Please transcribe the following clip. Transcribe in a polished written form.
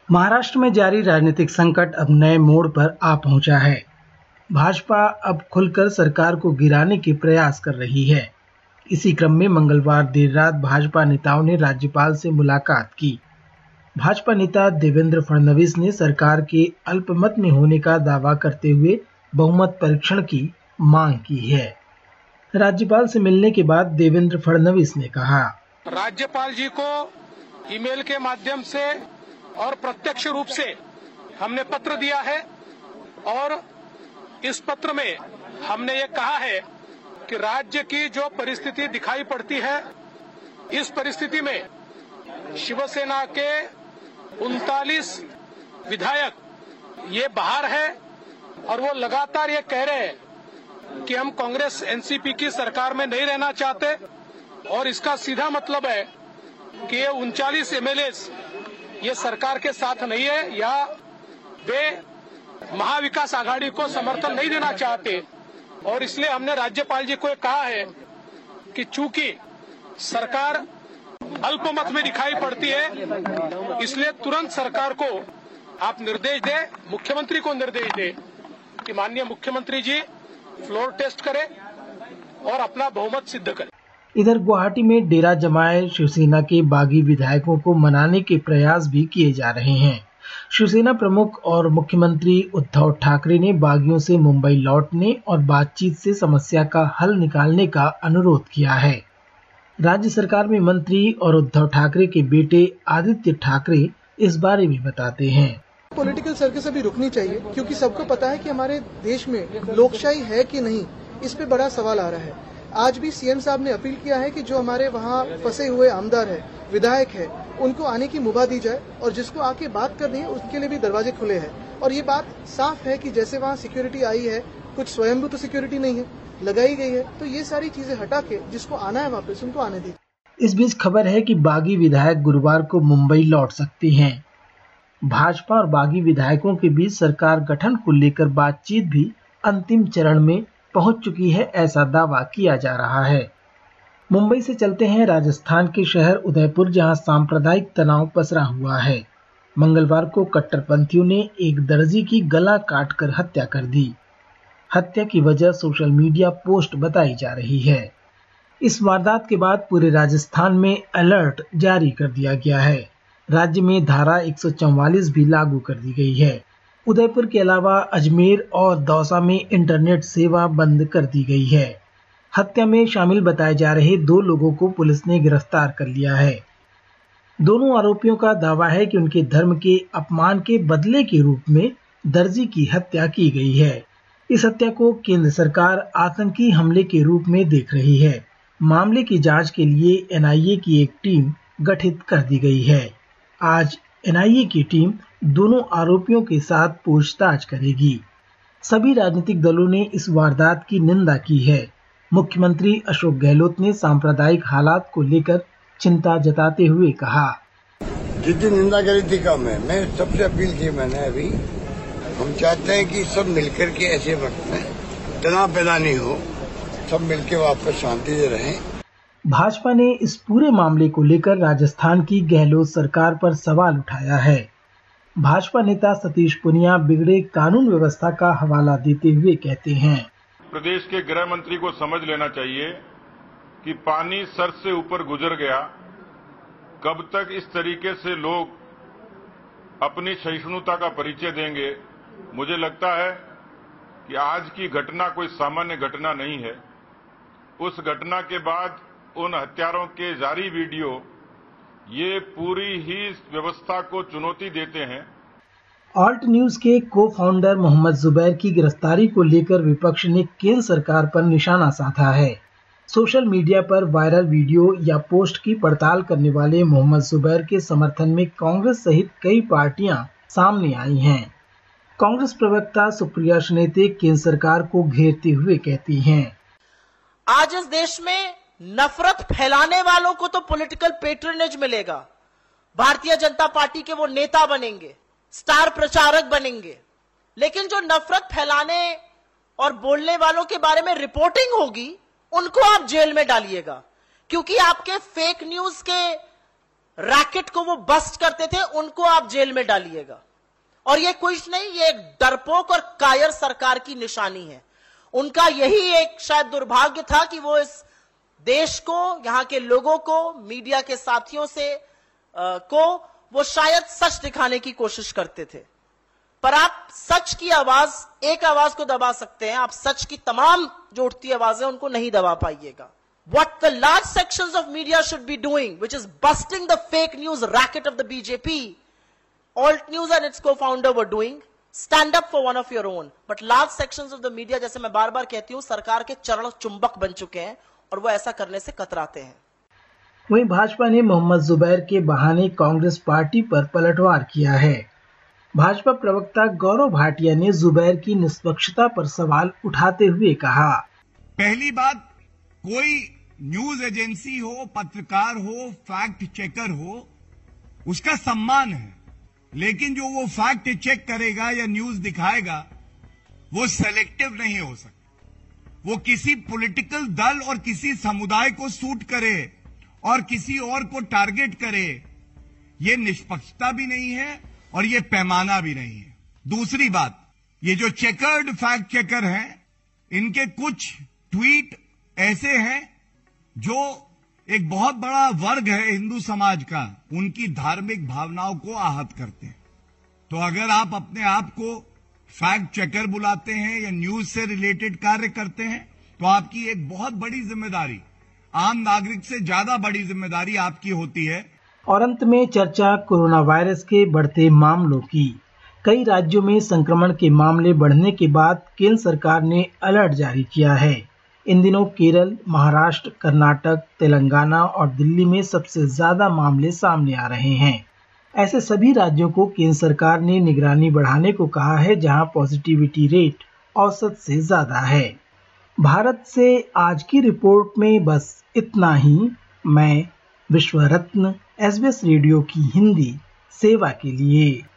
महाराष्ट्र में जारी राजनीतिक संकट अब नए मोड़ पर आ पहुंचा है। भाजपा अब खुलकर सरकार को गिराने के प्रयास कर रही है। इसी क्रम में मंगलवार देर रात भाजपा नेताओं ने राज्यपाल से मुलाकात की। भाजपा नेता देवेंद्र फडणवीस ने सरकार के अल्पमत में होने का दावा करते हुए बहुमत परीक्षण की मांग की है। राज्यपाल से मिलने के बाद देवेंद्र फडणवीस ने कहा, राज्यपाल जी को ईमेल के माध्यम से और प्रत्यक्ष रूप से हमने पत्र दिया है और इस पत्र में हमने ये कहा है कि राज्य की जो परिस्थिति दिखाई पड़ती है, इस परिस्थिति में शिवसेना के 39 विधायक ये बाहर है और वो लगातार ये कह रहे हैं कि हम कांग्रेस एनसीपी की सरकार में नहीं रहना चाहते और इसका सीधा मतलब है कि ये 39 एमएलए ये सरकार के साथ नहीं है या वे महाविकास आघाड़ी को समर्थन नहीं देना चाहते। और इसलिए हमने राज्यपाल जी को कहा है कि चूंकि सरकार अल्पमत में दिखाई पड़ती है, इसलिए तुरंत सरकार को आप निर्देश दें, मुख्यमंत्री को निर्देश दें कि माननीय मुख्यमंत्री जी फ्लोर टेस्ट करें और अपना बहुमत सिद्ध करें। इधर गुवाहाटी में डेरा जमाए शिवसेना के बागी विधायकों को मनाने के प्रयास भी किए जा रहे हैं। शिवसेना प्रमुख और मुख्यमंत्री उद्धव ठाकरे ने बागियों से मुंबई लौटने और बातचीत से समस्या का हल निकालने का अनुरोध किया है। राज्य सरकार में मंत्री और उद्धव ठाकरे के बेटे आदित्य ठाकरे इस बारे में बताते हैं। पॉलिटिकल सर्कस अभी रुकनी चाहिए, क्योंकि सबको पता है कि हमारे देश में लोकशाही है कि नहीं, इस पे बड़ा सवाल आ रहा है। आज भी सीएम साहब ने अपील किया है कि जो हमारे वहाँ फंसे हुए आमदार है, विधायक है, उनको आने की मुभा दी जाए और जिसको आके बात करनी है उसके लिए भी दरवाजे खुले हैं। और ये बात साफ है कि जैसे वहाँ सिक्योरिटी आई है, कुछ स्वयंभू तो सिक्योरिटी नहीं है, लगाई गई है, तो ये सारी चीजें हटा के जिसको आना है वापस उनको आने दी। इस बीच खबर है कि बागी विधायक गुरुवार को मुंबई लौट सकते हैं। भाजपा और बागी विधायकों के बीच सरकार गठन को लेकर बातचीत भी अंतिम चरण में पहुंच चुकी है, ऐसा दावा किया जा रहा है। मुंबई से चलते हैं राजस्थान के शहर उदयपुर, जहां सांप्रदायिक तनाव पसरा हुआ है। मंगलवार को कट्टरपंथियों ने एक दर्जी की गला काटकर हत्या कर दी। हत्या की वजह सोशल मीडिया पोस्ट बताई जा रही है। इस वारदात के बाद पूरे राजस्थान में अलर्ट जारी कर दिया गया है। राज्य में धारा 144 भी लागू कर दी गई है। उदयपुर के अलावा अजमेर और दौसा में इंटरनेट सेवा बंद कर दी गई है। हत्या में शामिल बताए जा रहे 2 लोगों को पुलिस ने गिरफ्तार कर लिया है। दोनों आरोपियों का दावा है कि उनके धर्म के अपमान के बदले के रूप में दर्जी की हत्या की गई है। इस हत्या को केंद्र सरकार आतंकी हमले के रूप में देख रही है। मामले की जांच के लिए एनआईए की एक टीम गठित कर दी गई है। आज एनआईए की टीम दोनों आरोपियों के साथ पूछताछ करेगी। सभी राजनीतिक दलों ने इस वारदात की निंदा की है। मुख्यमंत्री अशोक गहलोत ने सांप्रदायिक हालात को लेकर चिंता जताते हुए कहा, जितनी निंदा करी थी कम है। मैं सबसे अपील की मैंने अभी, हम चाहते हैं कि सब मिलकर के ऐसे वक्त में तनाव पैदा नहीं हो, सब मिलकर वापस शांति से रहें। भाजपा ने इस पूरे मामले को लेकर राजस्थान की गहलोत सरकार पर सवाल उठाया है। भाजपा नेता सतीश पुनिया बिगड़े कानून व्यवस्था का हवाला देते हुए कहते हैं, प्रदेश के गृह मंत्री को समझ लेना चाहिए कि पानी सर से ऊपर गुजर गया। कब तक इस तरीके से लोग अपनी सहिष्णुता का परिचय देंगे? मुझे लगता है कि आज की घटना कोई सामान्य घटना नहीं है। उस घटना के बाद उन हत्यारों के जारी वीडियो ये पूरी ही व्यवस्था को चुनौती देते हैं। ऑल्ट न्यूज के को फाउंडर मोहम्मद जुबैर की गिरफ्तारी को लेकर विपक्ष ने केंद्र सरकार पर निशाना साधा है। सोशल मीडिया पर वायरल वीडियो या पोस्ट की पड़ताल करने वाले मोहम्मद जुबैर के समर्थन में कांग्रेस सहित कई पार्टियां सामने आई हैं। कांग्रेस प्रवक्ता सुप्रिया श्रीनेते केंद्र सरकार को घेरते हुए कहती हैं, आज इस देश में नफरत फैलाने वालों को तो पॉलिटिकल पेट्रोनेज मिलेगा। भारतीय जनता पार्टी के वो नेता बनेंगे, स्टार प्रचारक बनेंगे, लेकिन जो नफरत फैलाने और बोलने वालों के बारे में रिपोर्टिंग होगी, उनको आप जेल में डालिएगा, क्योंकि आपके फेक न्यूज के रैकेट को वो बस्ट करते थे, उनको आप जेल में डालिएगा। और ये कुछ नहीं, ये एक डरपोक और कायर सरकार की निशानी है। उनका यही एक शायद दुर्भाग्य था कि वो इस देश को, यहां के लोगों को, मीडिया के साथियों से को वो शायद सच दिखाने की कोशिश करते थे। पर आप सच की आवाज, एक आवाज को दबा सकते हैं, आप सच की तमाम जो उठती आवाजें उनको नहीं दबा पाइएगा। What the large sections of media should be doing, which is busting the fake news racket of the BJP, Alt News and its co-founder were doing, stand up for one of your own. But large sections of the media, जैसे मैं बार बार कहती हूं, सरकार के चरण चुंबक बन चुके हैं और वो ऐसा करने से कतराते हैं। वहीं भाजपा ने मोहम्मद जुबैर के बहाने कांग्रेस पार्टी पर पलटवार किया है। भाजपा प्रवक्ता गौरव भाटिया ने जुबैर की निष्पक्षता पर सवाल उठाते हुए कहा, पहली बात, कोई न्यूज एजेंसी हो, पत्रकार हो, फैक्ट चेकर हो, उसका सम्मान है, लेकिन जो वो फैक्ट चेक करेगा या न्यूज दिखाएगा वो सेलेक्टिव नहीं हो सकता। वो किसी पॉलिटिकल दल और किसी समुदाय को सूट करे और किसी और को टारगेट करे, ये निष्पक्षता भी नहीं है और ये पैमाना भी नहीं है। दूसरी बात, ये जो चेकर्ड फैक्ट चेकर हैं, इनके कुछ ट्वीट ऐसे हैं जो एक बहुत बड़ा वर्ग है हिंदू समाज का, उनकी धार्मिक भावनाओं को आहत करते हैं। तो अगर आप अपने आप को फैक्ट चेकर बुलाते हैं या न्यूज से रिलेटेड कार्य करते हैं, तो आपकी एक बहुत बड़ी जिम्मेदारी, आम नागरिक से ज्यादा बड़ी जिम्मेदारी आपकी होती है। और अंत में चर्चा कोरोना वायरस के बढ़ते मामलों की। कई राज्यों में संक्रमण के मामले बढ़ने के बाद केंद्र सरकार ने अलर्ट जारी किया है। इन दिनों केरल, महाराष्ट्र, कर्नाटक, तेलंगाना और दिल्ली में सबसे ज्यादा मामले सामने आ रहे हैं। ऐसे सभी राज्यों को केंद्र सरकार ने निगरानी बढ़ाने को कहा है, जहां पॉजिटिविटी रेट औसत से ज्यादा है। भारत से आज की रिपोर्ट में बस इतना ही। मैं विश्व रत्न, SBS रेडियो की हिंदी सेवा के लिए।